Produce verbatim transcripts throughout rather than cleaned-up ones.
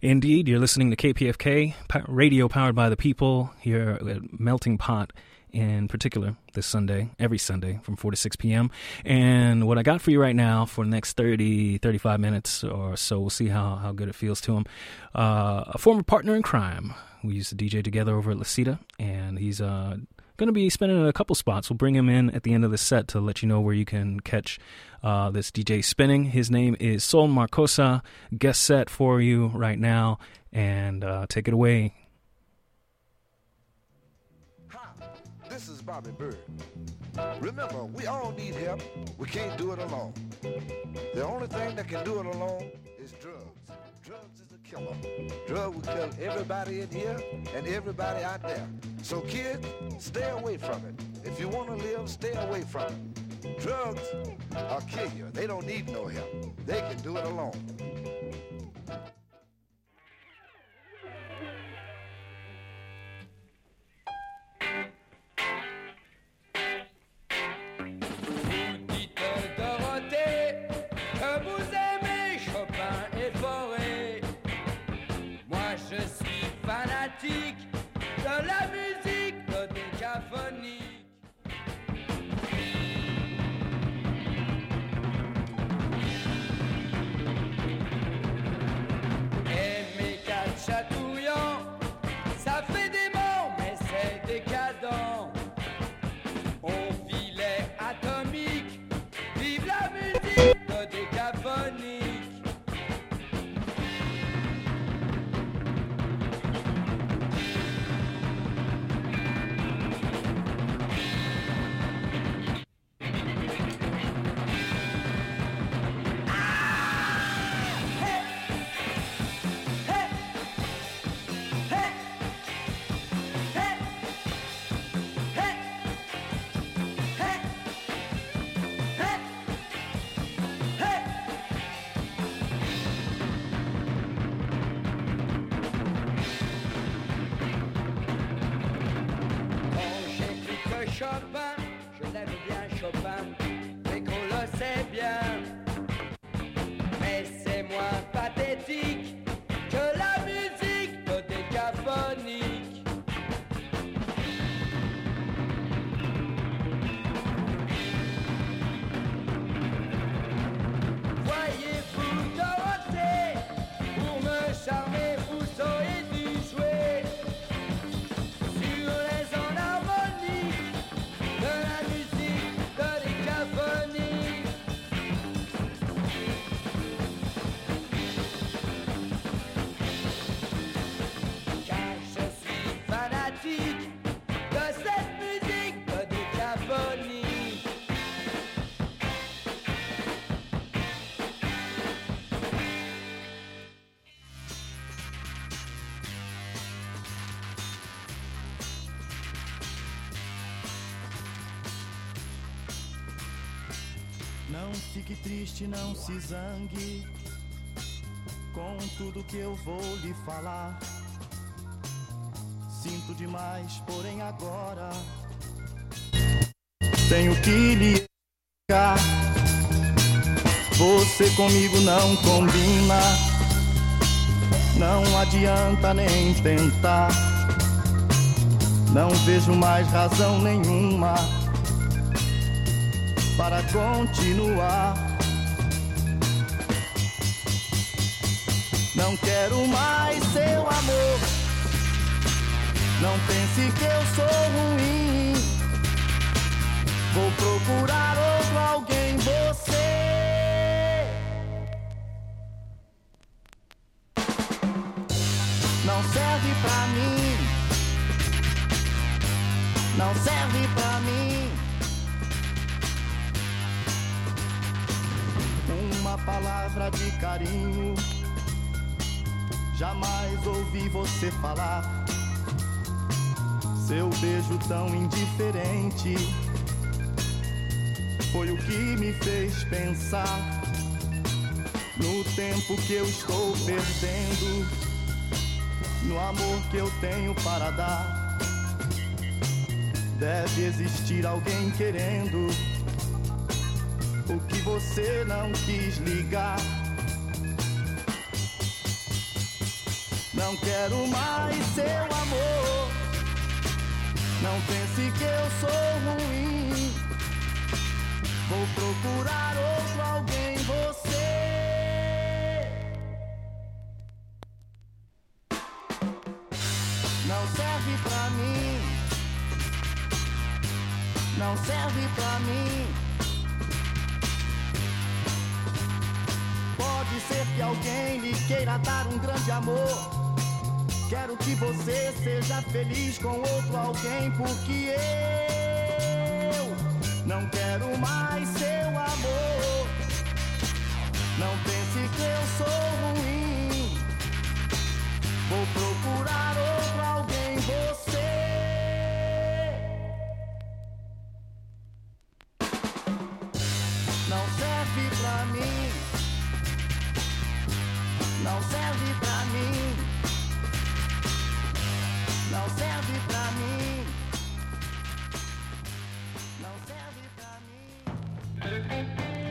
Indeed, you're listening to K P F K, radio powered by the people, here at Melting Pot in particular this Sunday, every Sunday from four to six p.m. And what I got for you right now for the next thirty, thirty-five minutes or so, we'll see how, how good it feels to him. Uh, a former partner in crime. We used to D J together over at La Cita, and he's uh, going to be spinning in a couple spots. We'll bring him in at the end of the set to let you know where you can catch uh, this D J spinning. His name is Sol Marcosa. Guest set for you right now, and uh, take it away. This is Bobby Bird. Remember, we all need help. We can't do it alone. The only thing that can do it alone is drugs. Drugs is a killer. Drug will kill everybody in here and everybody out there. So kids, stay away from it. If you want to live, stay away from it. Drugs will kill you. They don't need no help. They can do it alone. Chopin, je l'aime bien Chopin, mais qu'on le sait bien. Mais c'est moins pathétique que la musique dodécaphonique. Voyez-vous Dorothée, pour me charmer, vous sauriez dû jouer sur les ondes harmoniques de la musique dodécaphonique. Car je suis fanatique de cette musique dodécaphonique. Não fique triste, não se zangue com tudo que eu vou lhe falar. Sinto demais, porém agora tenho que lhe explicar. Você comigo não combina, não adianta nem tentar. Não vejo mais razão nenhuma para continuar. Não quero mais seu amor. Não pense que eu sou ruim. Vou procurar outro alguém, você. Não serve pra mim. Não serve pra mim. Uma palavra de carinho, jamais ouvi você falar. Seu beijo tão indiferente foi o que me fez pensar no tempo que eu estou perdendo, no amor que eu tenho para dar. Deve existir alguém querendo o que você não quis ligar. Não quero mais seu amor. Não pense que eu sou ruim. Vou procurar outro alguém, você. Não serve pra mim. Não serve pra mim. Pode ser que alguém lhe queira dar um grande amor. Quero que você seja feliz com outro alguém, porque eu não quero mais seu amor. Não pense que eu sou ruim. Vou procurar outro alguém, você. Não serve pra mim. Não serve pra mim. Não serve pra mim. Não serve pra mim.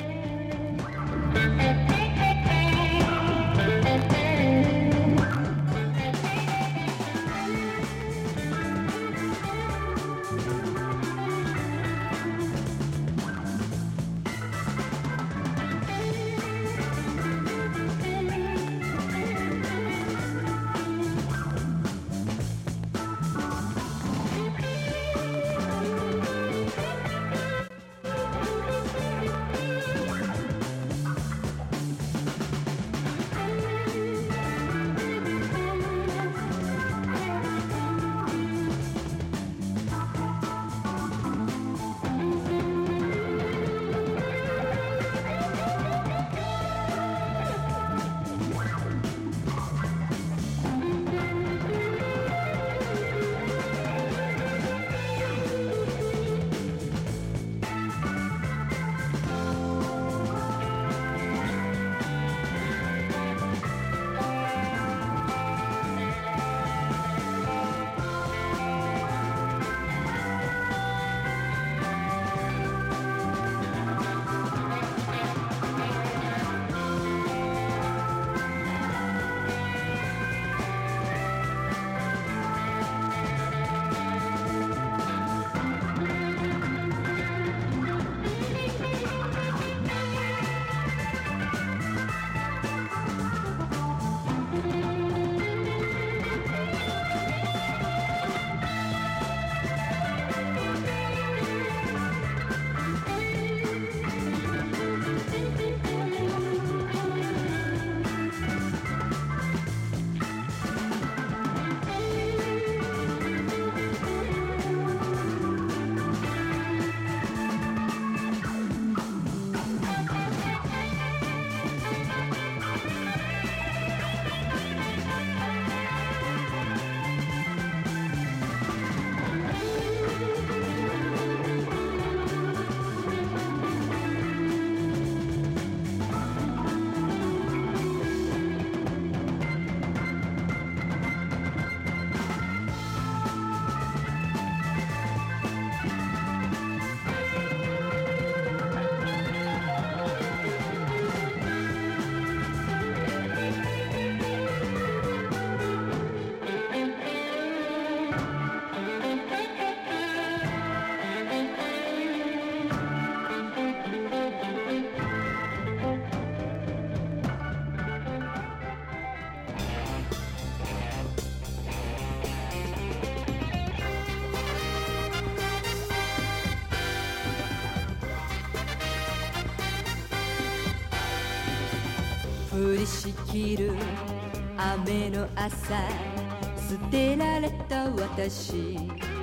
降りしきる雨の朝、捨てられた私、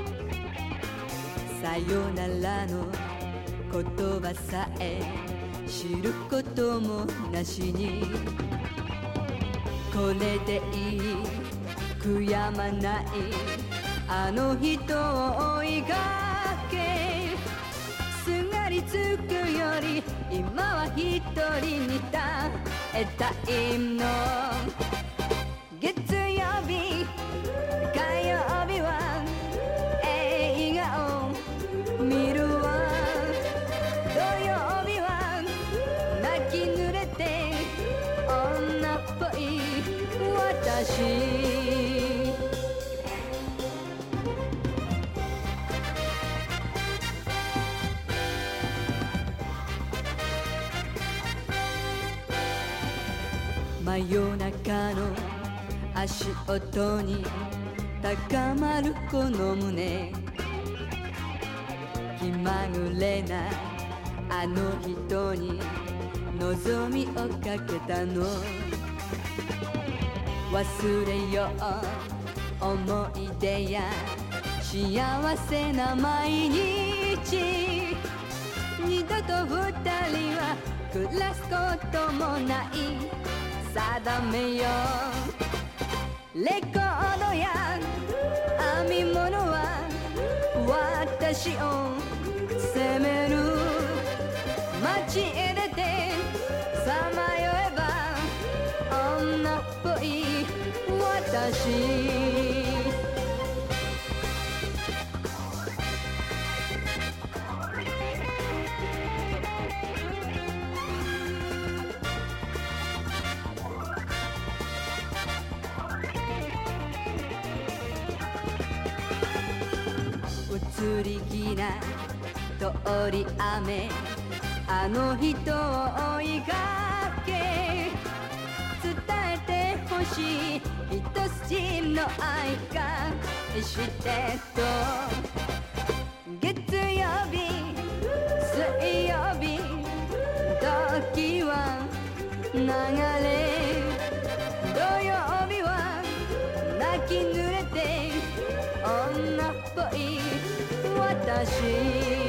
さよならの言葉さえ知ることもなしに、これでいい悔やまないあの人を追いかけ、すがりつくより今は一人に耐えたいの。月曜日火曜日は映画を見るわ、土曜日は泣き濡れて女っぽい私足音に高まるこの胸気まぐれなあの人に望みをかけたの忘れよう思い出や幸せな毎日二度と二人は暮らすこともない定めようレコードや編み物は私を責める街へ出てさまよえば女っぽい私移り気な通り雨あの人を追いかけ伝えてほしい一筋の愛がしてと月曜日水曜日時は流れ土曜日は泣き濡れて女っぽい私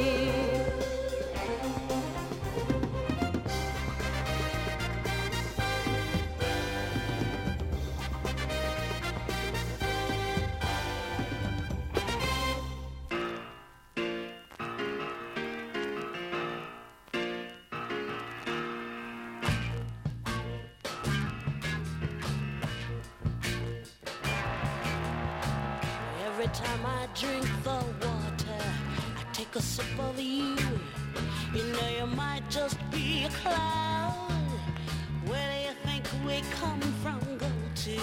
Every time I drink the water, I take a sip of you. You know you might just be a cloud. Where do you think we come from, go to?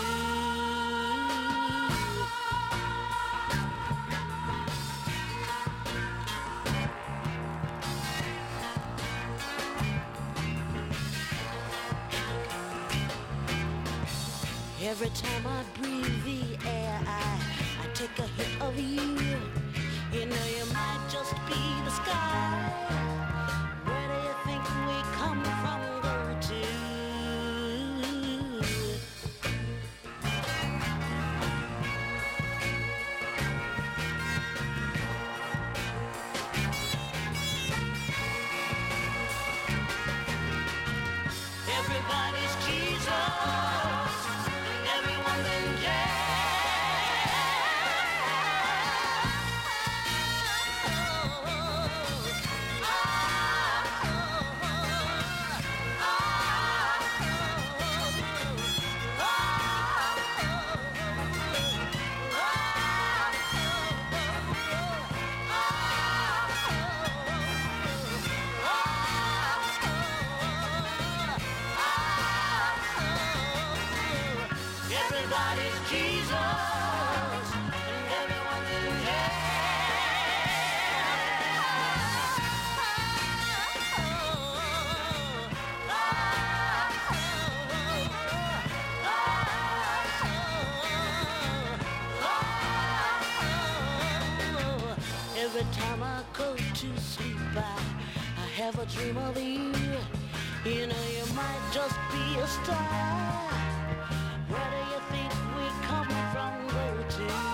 Every time I breathe the air, I take a hit of you. You know you might just be the sky. Where do you think we come from, go to? Everybody's Jesus, everyone's in jail. Everybody's Jesus, and everyone's in hell. Every time I go to sleep, I, I have a dream of you. You know you might just be a star. Where do you think we come from, go to?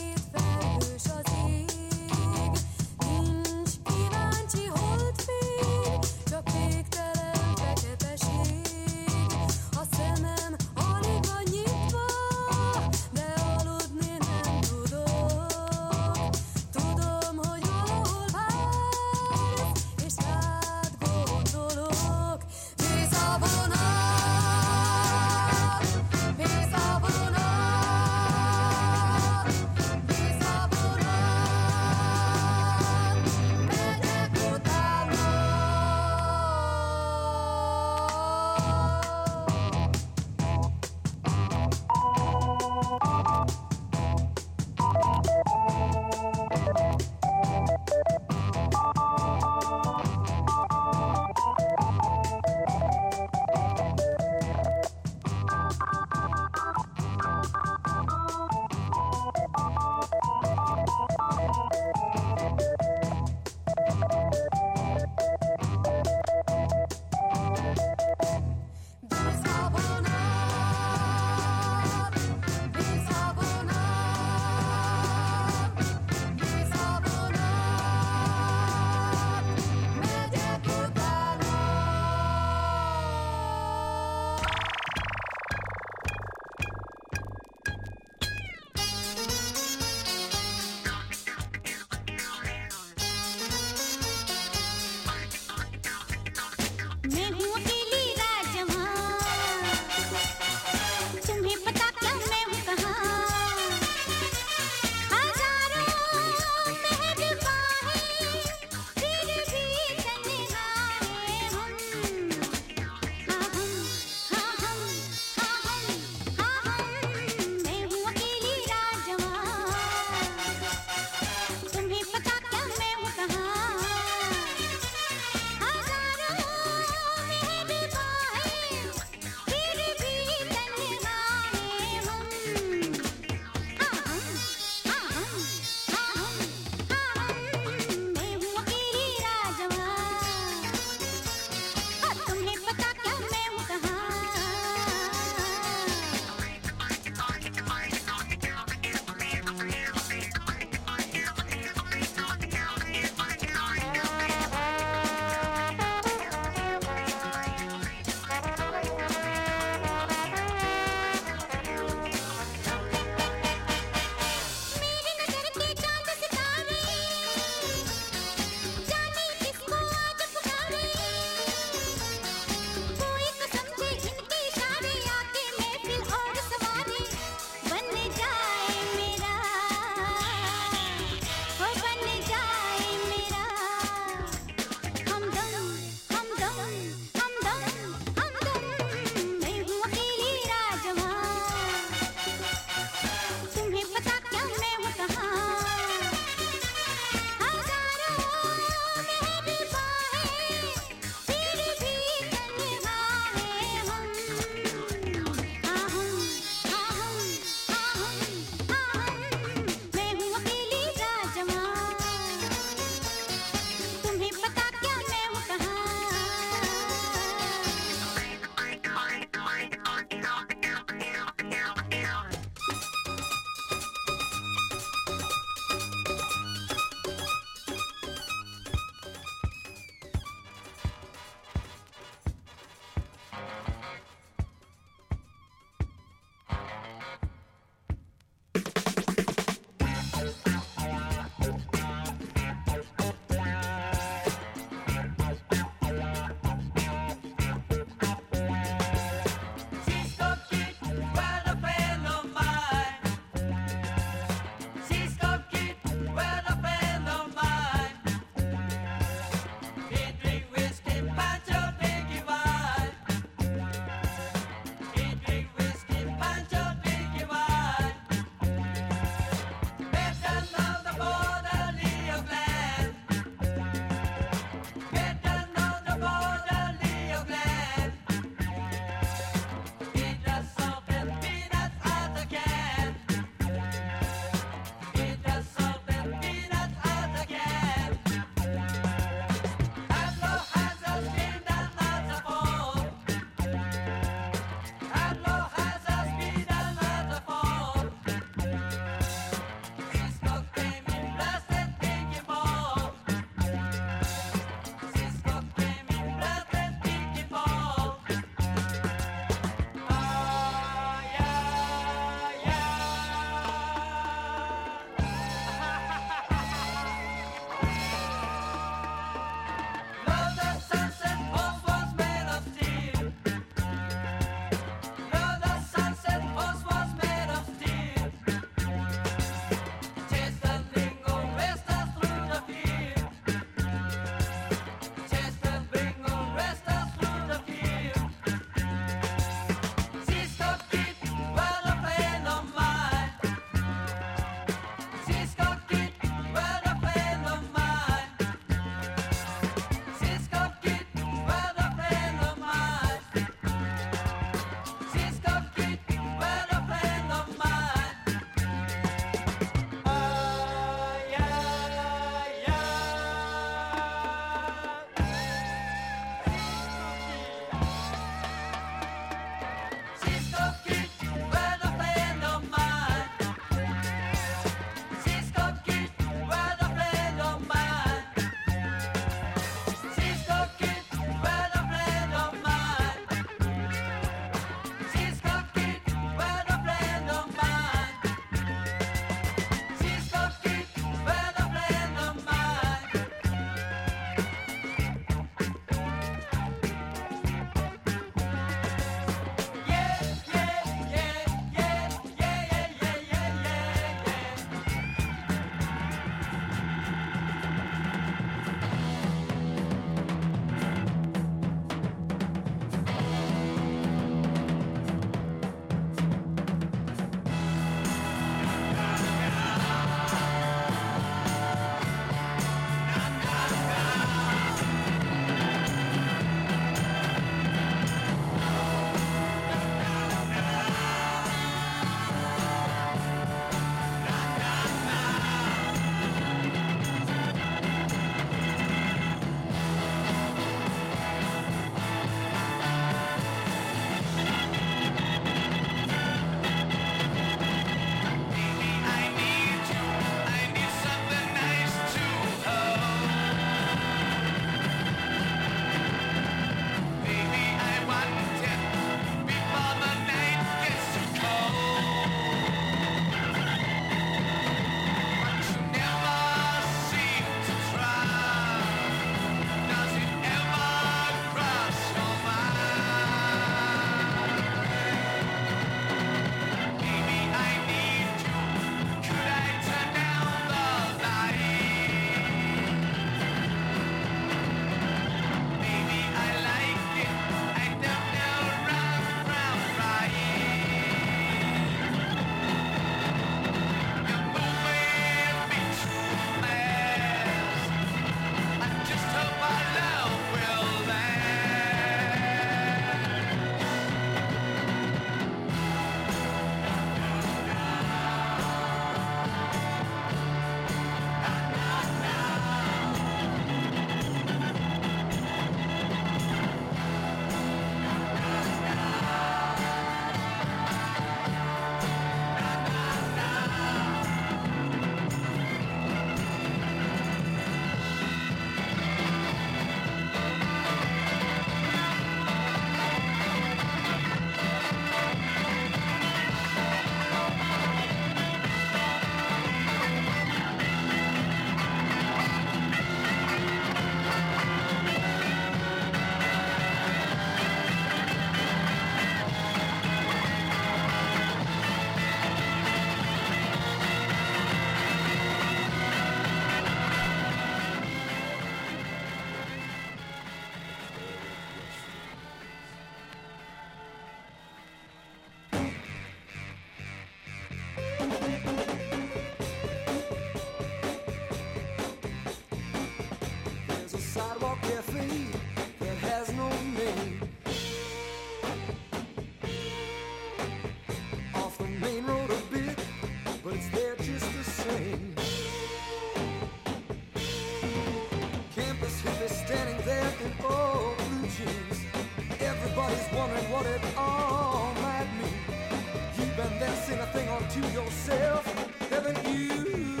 unto yourself, haven't you?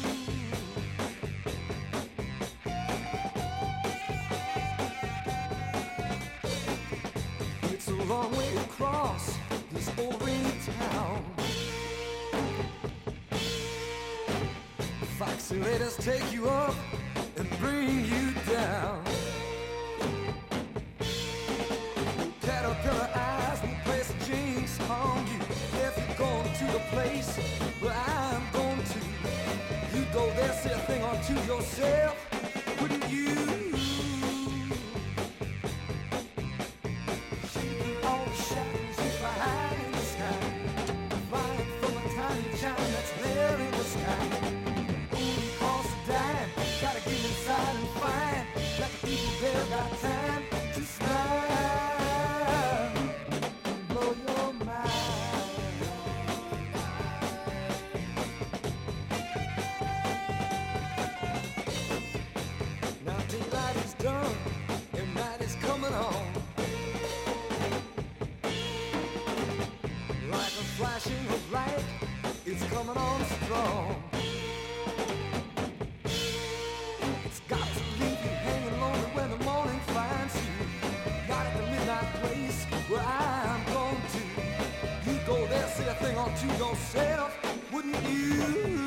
It's a long way across this old rainy town. Foxy raiders take you up and bring you down. Caterpillar eyes will place a jinx on you. If you're going to the place where I'm going to, you go there, say a thing unto yourself, wouldn't you? Shaking all the shadows you find in the sky, flying from a tiny child that's there in the sky. Only cost a dime, gotta get inside and find that the people there got time to smile, blow your mind. Now daylight is done and night is coming on. Like a flashing of light, it's coming on strong. It's got to leave you hanging lonely when the morning finds you. Not at the midnight place where I'm going to. You go there, say a thing unto yourself, wouldn't you?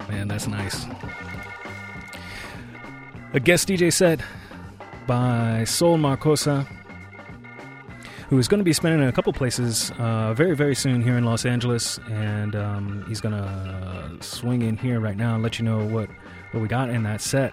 Man, that's nice. A guest D J set by Sol Marcosa, who is going to be spending in a couple places uh, very, very soon here in Los Angeles. And um, he's going to swing in here right now and let you know what, what we got in that set.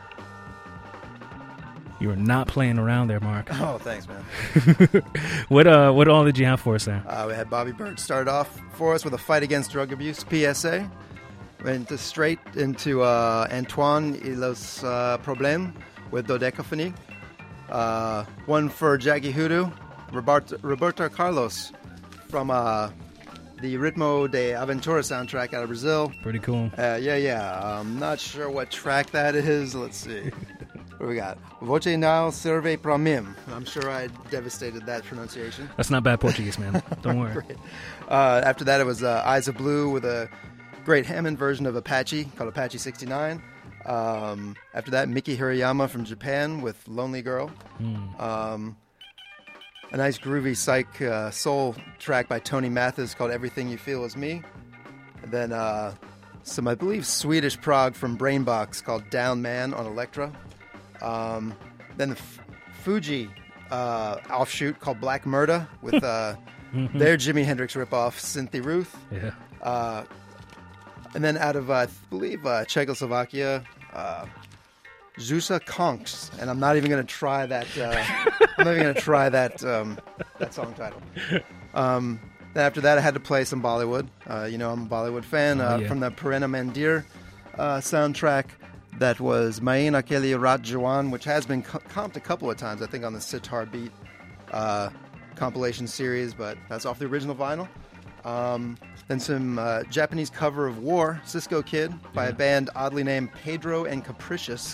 You are not playing around there, Mark. Oh, thanks, man. what uh, what all did you have for us there? Uh, we had Bobby Bird start off for us with a Fight Against Drug Abuse P S A. Went straight into uh, Antoine y los uh, Problemas with Dodecaphony. Uh, one for Jackie Hoodoo, Roberto, Roberto Carlos from uh, the Ritmo de Aventura soundtrack out of Brazil. Pretty cool. Uh, yeah, yeah. I'm not sure what track that is. Let's see. What do we got? Voce não serve pra mim. I'm sure I devastated that pronunciation. That's not bad Portuguese, man. Don't worry. uh, after that, it was uh, Eyes of Blue with a great Hammond version of Apache called Apache sixty-nine. Um, after that, Miki Hirayama from Japan with Lonely Girl. Mm. Um, a nice groovy psych uh, soul track by Tony Mathis called Everything You Feel Is Me. And then uh, some, I believe, Swedish prog from Brainbox called Down Man on Elektra. Um, then the F- Fuji uh, offshoot called Black Murda with uh, mm-hmm. their Jimi Hendrix ripoff, Cynthia Ruth. Yeah. Uh, and then out of, uh, I believe, uh, Czechoslovakia, uh, Zusa Konks. And I'm not even going to try that. Uh, I'm not even going to try that um, that song title. Um, then after that, I had to play some Bollywood. Uh, you know, I'm a Bollywood fan. Uh, oh, yeah. From the Purana Mandir uh, soundtrack. That was Main Akeli Rat Jawan, which has been co- comped a couple of times, I think, on the Sitar Beat uh, compilation series, but that's off the original vinyl. Um, then some uh, Japanese cover of War, Cisco Kid, by yeah. a band oddly named Pedro and Capricious.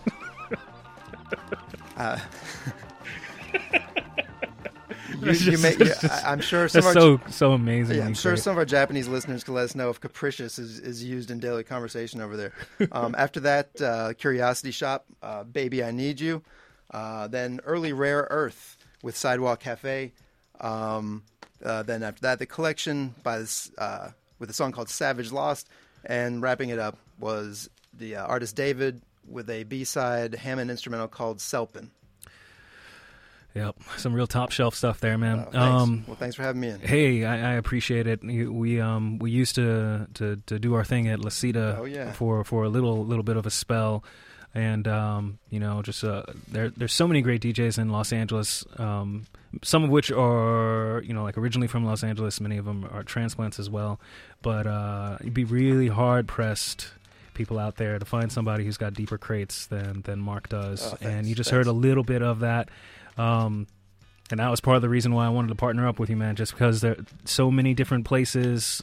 uh, you, you may, you, I, I'm sure some That's of our, so so amazing. Yeah, I'm sure some of our Japanese listeners can let us know if capricious is, is used in daily conversation over there. Um, after that, uh, Curiosity Shop, uh, Baby I Need You. Uh, then early Rare Earth with Sidewalk Cafe. Um, uh, then after that, The Collection by this, uh, with a song called Savage Lost. And wrapping it up was the uh, artist David with a B-side Hammond instrumental called Selpin. Yep, some real top shelf stuff there, man. Uh, thanks. Um, well, thanks for having me in. Hey, I, I appreciate it. We um we used to, to, to do our thing at La Cita oh, yeah. for, for a little little bit of a spell, and um you know just uh there there's so many great D Js in Los Angeles. Um, some of which are you know like originally from Los Angeles. Many of them are transplants as well. But uh, you'd be really hard pressed, people out there, to find somebody who's got deeper crates than than Mark does. Oh, thanks, and you just thanks. heard a little bit of that. Um, and that was part of the reason why I wanted to partner up with you, man, just because there are so many different places,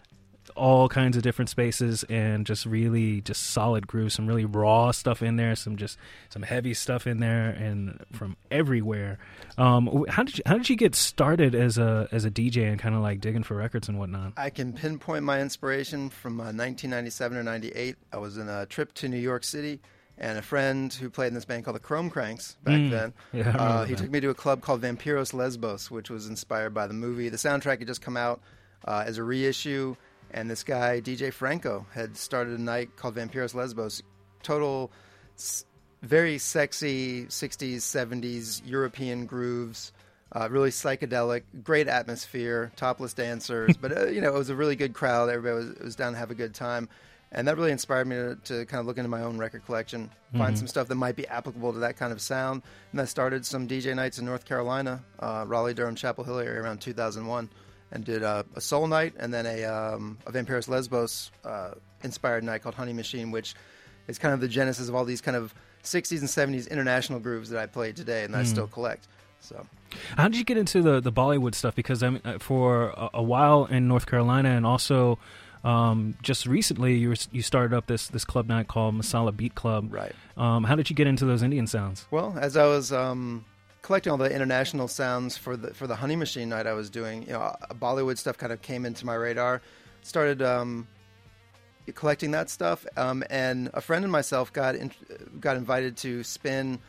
all kinds of different spaces, and just really just solid grooves, some really raw stuff in there, some just some heavy stuff in there, and from everywhere. Um, how did you, how did you get started as a as a D J and kind of like digging for records and whatnot? I can pinpoint my inspiration from uh, nineteen ninety-seven or ninety-eight. I was in a trip to New York City. And a friend who played in this band called the Chrome Cranks back Mm, then, yeah, I remember uh, he that. took me to a club called Vampiros Lesbos, which was inspired by the movie. The soundtrack had just come out uh, as a reissue, and this guy, D J Franco, had started a night called Vampiros Lesbos. Total, s- very sexy sixties, seventies European grooves, uh, really psychedelic, great atmosphere, topless dancers. but, uh, you know, it was a really good crowd. Everybody was, was down to have a good time. And that really inspired me to, to kind of look into my own record collection, find Mhm. some stuff that might be applicable to that kind of sound. And I started some D J nights in North Carolina, uh, Raleigh, Durham, Chapel Hill area around two thousand one, and did a, a soul night and then a, um, a Vampiros Lesbos uh, inspired night called Honey Machine, which is kind of the genesis of all these kind of sixties and seventies international grooves that I play today and that I Mm. still collect. So, How did you get into the, the Bollywood stuff? Because I mean, uh, for a, a while in North Carolina, and also um, just recently, you were, you started up this this club night called Masala Beat Club. right. Um, how did you get into those Indian sounds? Well, as I was um, collecting all the international sounds for the for the Honey Machine night I was doing, you know, uh, Bollywood stuff kind of came into my radar. Started um, collecting that stuff, um, and a friend and myself got in, got invited to spin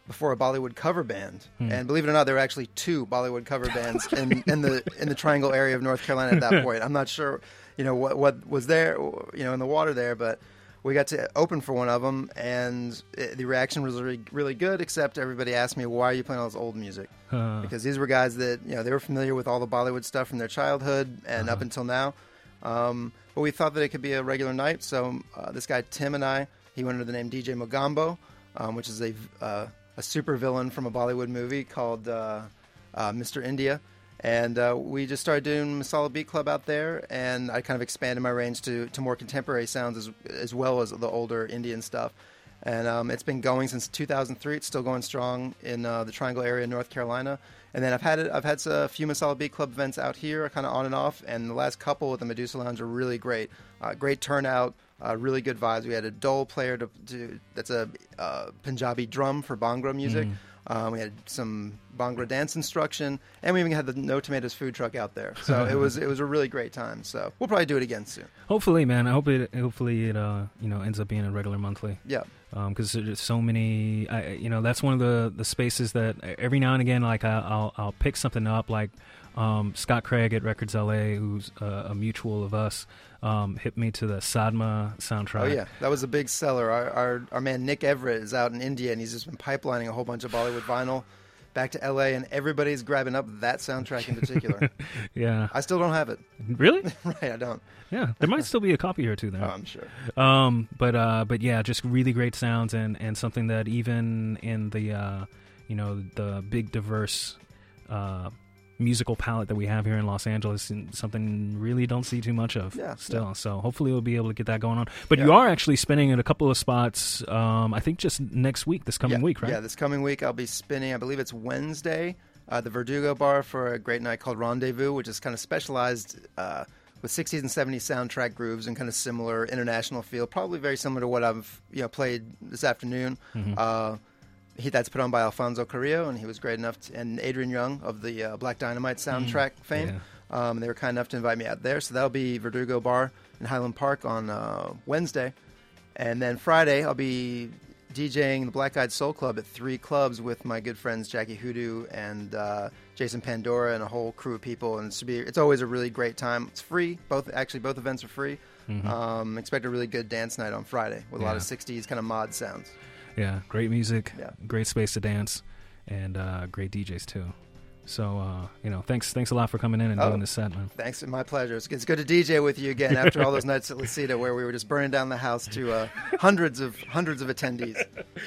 before a Bollywood cover band, hmm. and believe it or not, there were actually two Bollywood cover bands in, in the in the Triangle area of North Carolina at that point. I'm not sure, you know, what what was there, you know, in the water there, but we got to open for one of them, and it, the reaction was really, really good. Except everybody asked me, "Why are you playing all this old music?" Uh. Because these were guys that, you know, they were familiar with all the Bollywood stuff from their childhood and uh-huh. up until now. Um, but we thought that it could be a regular night, so uh, this guy Tim and I, he went under the name D J Mogambo, um, which is a uh, a super villain from a Bollywood movie called uh, uh, Mister India. And uh, we just started doing Masala Beat Club out there, and I kind of expanded my range to, to more contemporary sounds as, as well as the older Indian stuff. And um, it's been going since two thousand three. It's still going strong in uh, the Triangle area in North Carolina. And then I've had it, I've had a few Masala Beat Club events out here, kind of on and off. And the last couple at the Medusa Lounge are really great. Uh, great turnout, uh, really good vibes. We had a dole player to, to that's a uh, Punjabi drum for Bhangra music. Mm. Um, we had some Bhangra dance instruction, and we even had the No Tomatoes food truck out there. So it was it was a really great time. So we'll probably do it again soon. Hopefully, man. I hope it hopefully it uh you know ends up being a regular monthly. Yeah. Because um, there's so many. I, you know, that's one of the, the spaces that every now and again, like I, I'll I'll pick something up, like um, Scott Craig at Records L A, who's uh, a mutual of us. Um, hit me to the Sadma soundtrack. Oh yeah, that was a big seller. Our, our our man Nick Everett is out in India, and he's just been pipelining a whole bunch of Bollywood vinyl back to L A, and everybody's grabbing up that soundtrack in particular. Yeah, I still don't have it. Really? Right, I don't. Yeah, there might still be a copy or two there. Oh, I'm sure. Um, but uh, but yeah, just really great sounds, and, and something that even in the uh, you know the big diverse uh, musical palette that we have here in Los Angeles, and something really don't see too much of yeah, still. Yeah. So hopefully we'll be able to get that going on. But yeah. you are actually spinning at a couple of spots, um, I think just next week, this coming yeah. week, right? Yeah, this coming week I'll be spinning, I believe it's Wednesday, uh, the Verdugo Bar for a great night called Rendezvous, which is kind of specialized uh, with sixties and seventies soundtrack grooves and kind of similar international feel, probably very similar to what I've you know played this afternoon. Mm-hmm. Uh, He, that's put on by Alfonso Carrillo, and he was great enough to, and Adrian Young of the uh, Black Dynamite soundtrack mm, fame. Yeah. Um, they were kind enough to invite me out there. So that'll be Verdugo Bar in Highland Park on uh, Wednesday. And then Friday, I'll be DJing the Black Eyed Soul Club at three clubs with my good friends Jackie Hoodoo and uh, Jason Pandora and a whole crew of people. And it's, be, it's always a really great time. It's free. Both Actually, both events are free. Mm-hmm. Um, expect a really good dance night on Friday with a yeah. lot of sixties kind of mod sounds. Yeah, great music, yeah. great space to dance, and uh, great D Js too. So, uh, you know, thanks thanks a lot for coming in and oh, doing this set, man. Thanks, my pleasure. It's, it's good to D J with you again after all those nights at Lucida where we were just burning down the house to uh, hundreds of hundreds of attendees.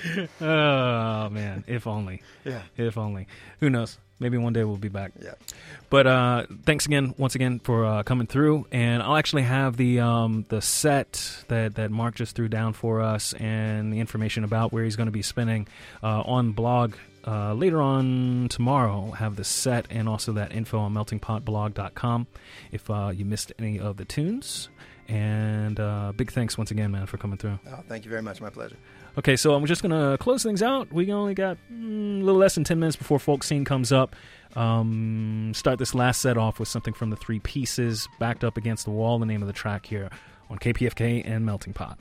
Oh man, if only. Yeah, if only. Who knows? Maybe one day we'll be back. Yeah. But uh, thanks again, once again, for uh, coming through. And I'll actually have the um, the set that, that Mark just threw down for us and the information about where he's going to be spinning uh, on blog uh, later on tomorrow. I'll have the set and also that info on melting pot blog dot com if uh, you missed any of the tunes. And uh, big thanks once again, man, for coming through. Oh, thank you very much. My pleasure. Okay, so I'm just going to close things out. We only got mm, a little less than ten minutes before Folk Scene comes up. Um, start this last set off with something from the Three Pieces, Backed Up Against the Wall, the name of the track here on K P F K and Melting Pot.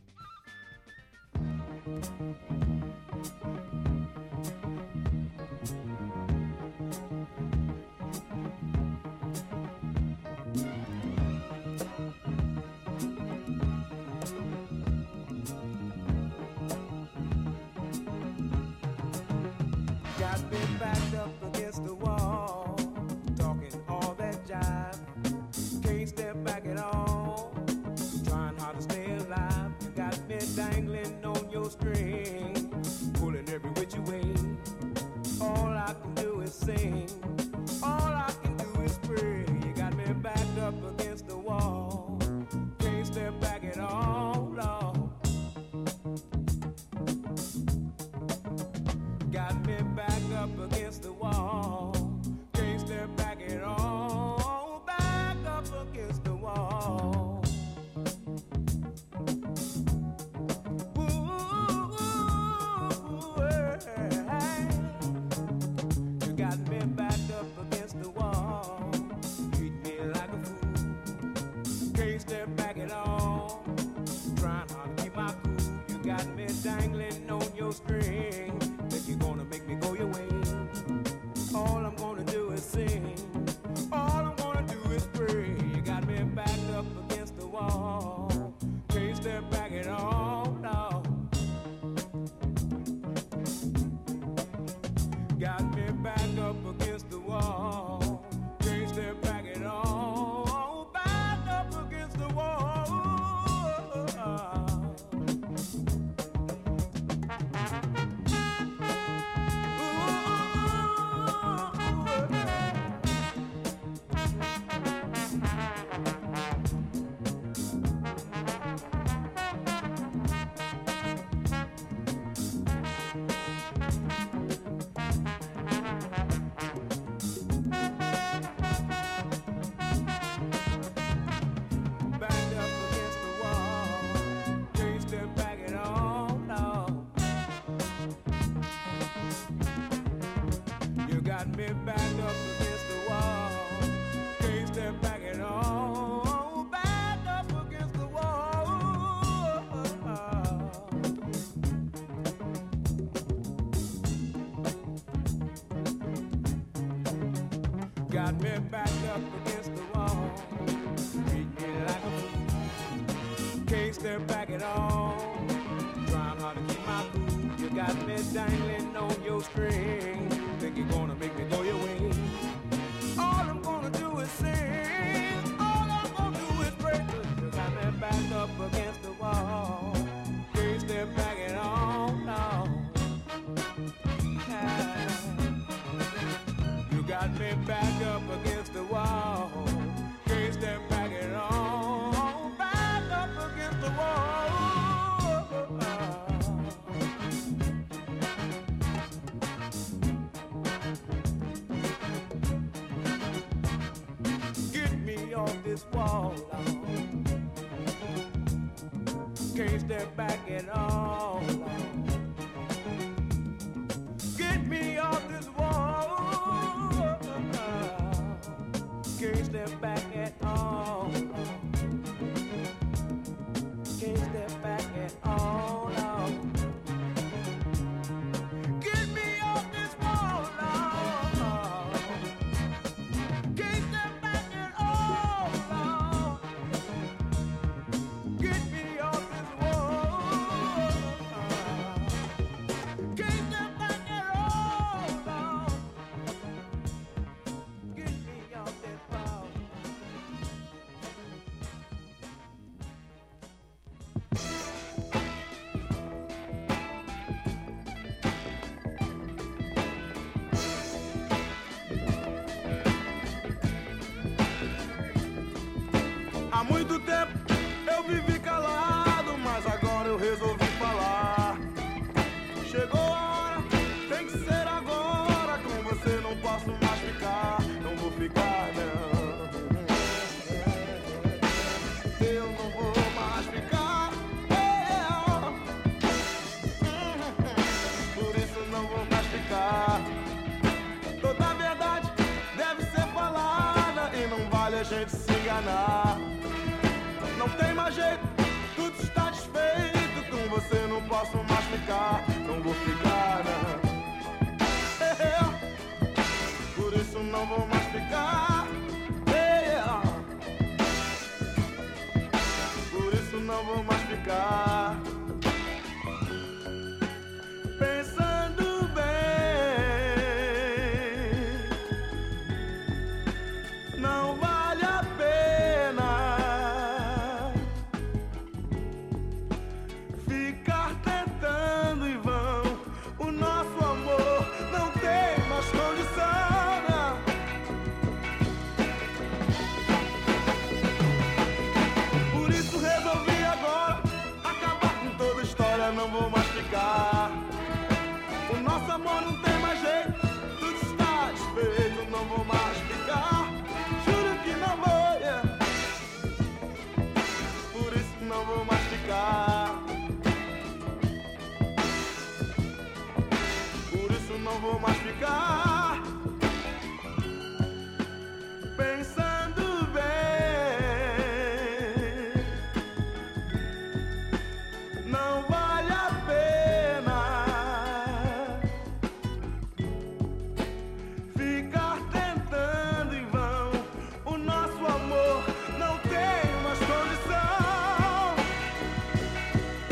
Got me backed up against the wall, talking all that jive. Can't step back at all, trying hard to stay alive. You got me dangling on your string, pulling every which way. All I can do is sing, all I can do is pray. You got me backed up against the wall, can't step back at all, Lord. Got me backed up against the wall, can't step back at all, back up against the wall. Ooh, hey. You got me backed up against the wall, treat me like a fool, can't step back at all, trying hard to keep my cool. You got me dangling on your string, think you're gonna it on now. Got me back up against the wall. Can't step back at all. Back up against the wall. Me back up against the wall. Can't step back at all. Back up against the wall. Got me back up against the wall. Treat me like a fool. Can't step back at all. Trying hard to keep my cool. You got me dangling on your string. Think you're gonna make me go your way. All I'm gonna do is sing. All I'm gonna do is pray. You got me back up against the wall. Can't step back at all, no. Yeah. You got me back up against the wall. Can't step back at all. Back up against the wall. This wall, can't step back at all. Get me off this wall. Can't step back at all. Can't step back at all. Get me off this wall. Can't step back at all. Há muito tempo eu vivi calado, mas agora eu resolvi falar. Chegou a hora, tem que ser agora. Com você não posso mais ficar, não vou ficar não. Eu não vou mais ficar, por isso não vou mais ficar. Toda a verdade deve ser falada e não vale a gente se enganar. Não tem mais jeito, tudo está desfeito. Com você não posso mais ficar, não vou ficar, não. Por isso não vou mais ficar. Por isso não vou mais ficar. Pensando bem, não vale a pena não vou mais ficar. O nosso amor não tem mais jeito, tudo está desfeito, não vou mais ficar. Juro que não vou, yeah. Por isso não vou mais ficar. Por isso não vou mais ficar. Pensando bem, não vale a pena ficar tentando em vão. O nosso amor não tem mais condição.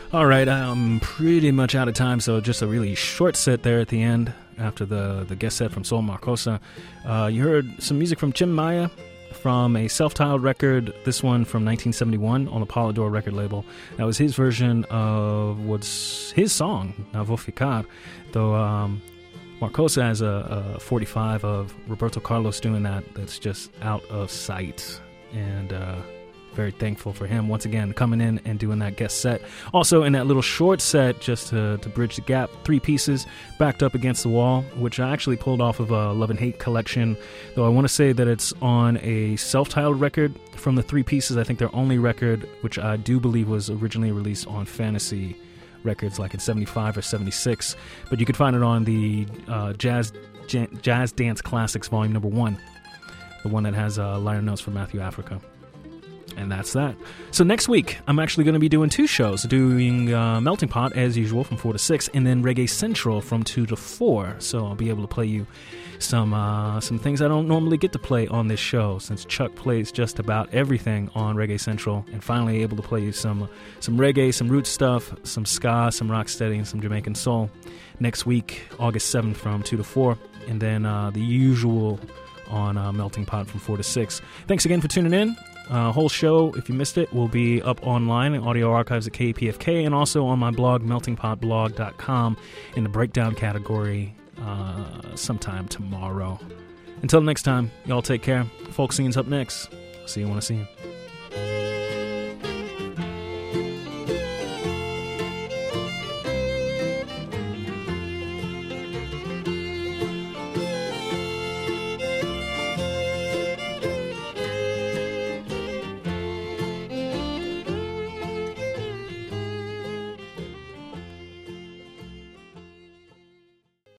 All right, I'm pretty much out of time, so just a really short set there at the end after the, the guest set from Sol Marcosa. Uh, you heard some music from Jim Maya from a self-titled record, this one from nineteen seventy-one on the Polydor record label. That was his version of what's his song, Na Vou Ficar, though um, Marcosa has a, a forty-five of Roberto Carlos doing that that's just out of sight, and uh, very thankful for him once again coming in and doing that guest set. Also in that little short set, just to, to bridge the gap, three pieces, Backed Up Against the Wall, which I actually pulled off of a Love and Hate collection, though I want to say that it's on a self-titled record from the three pieces. I think their only record, which I do believe was originally released on Fantasy Records like in seventy-five or seventy-six, but you could find it on the uh, Jazz Jazz Dance Classics Volume Number One, the one that has uh, liner notes from Matthew Africa. And that's that. So next week, I'm actually going to be doing two shows, doing uh, Melting Pot, as usual, from four to six, and then Reggae Central from two to four. So I'll be able to play you some uh, some things I don't normally get to play on this show, since Chuck plays just about everything on Reggae Central, and finally able to play you some, some reggae, some root stuff, some ska, some rocksteady, and some Jamaican soul. Next week, August seventh from two to four, and then uh, the usual on uh, Melting Pot from four to six. Thanks again for tuning in. Uh, whole show, if you missed it, will be up online in audio archives at K P F K, and also on my blog, melting pot blog dot com, in the breakdown category uh, sometime tomorrow. Until next time, y'all take care. Folk Scene's up next. See you when I see you.